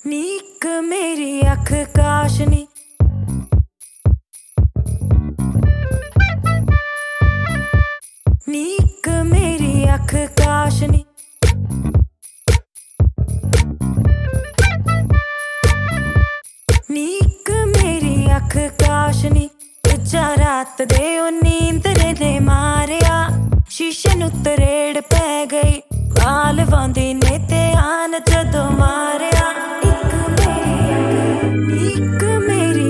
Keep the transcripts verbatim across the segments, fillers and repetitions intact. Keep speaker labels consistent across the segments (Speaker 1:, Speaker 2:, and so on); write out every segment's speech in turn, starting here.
Speaker 1: नीक मेरी अख काशनी नीक मेरी अख काशनी नीक मेरी अख काशनी उच्चा रात दे ओ नींद ने मारिया शीशे नू तरेड़ पै गई वाल वांदी ने ते आन जदों मारिया नीक मेरी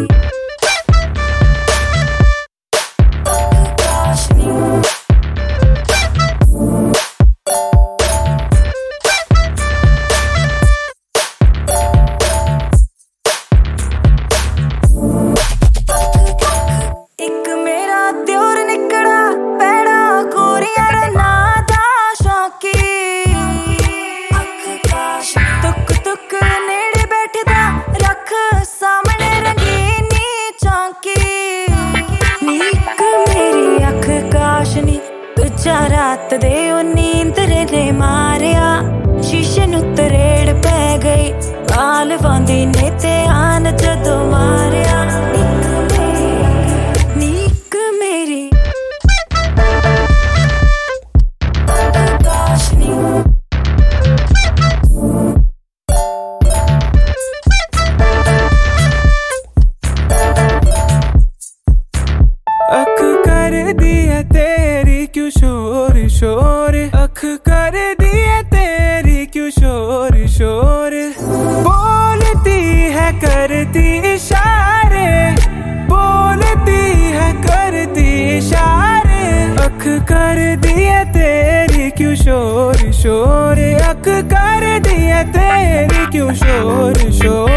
Speaker 1: एक मेरा त्योर निकड़ा पैड़ा गोरिया ना दा शौकी तुक तुक नेड़े बैठदा रख सामने रंगीनी चौकी नीक मेरी अख काशनी तुझा रात दे ओ नींद ने मारिया शीशे नू तरेड़ पै गई वाल वांदी ने ते आन जदों मारिया नीक मेरी
Speaker 2: अख कर दिया तेरी क्यों शोर शोर अख कर दिया तेरी क्यों शोर शोर बोलती है करती इशारे बोलती है करती इशारे अख कर दिया तेरी क्यों शोर शोर अख कर दिया तेरी क्यों शोर शोर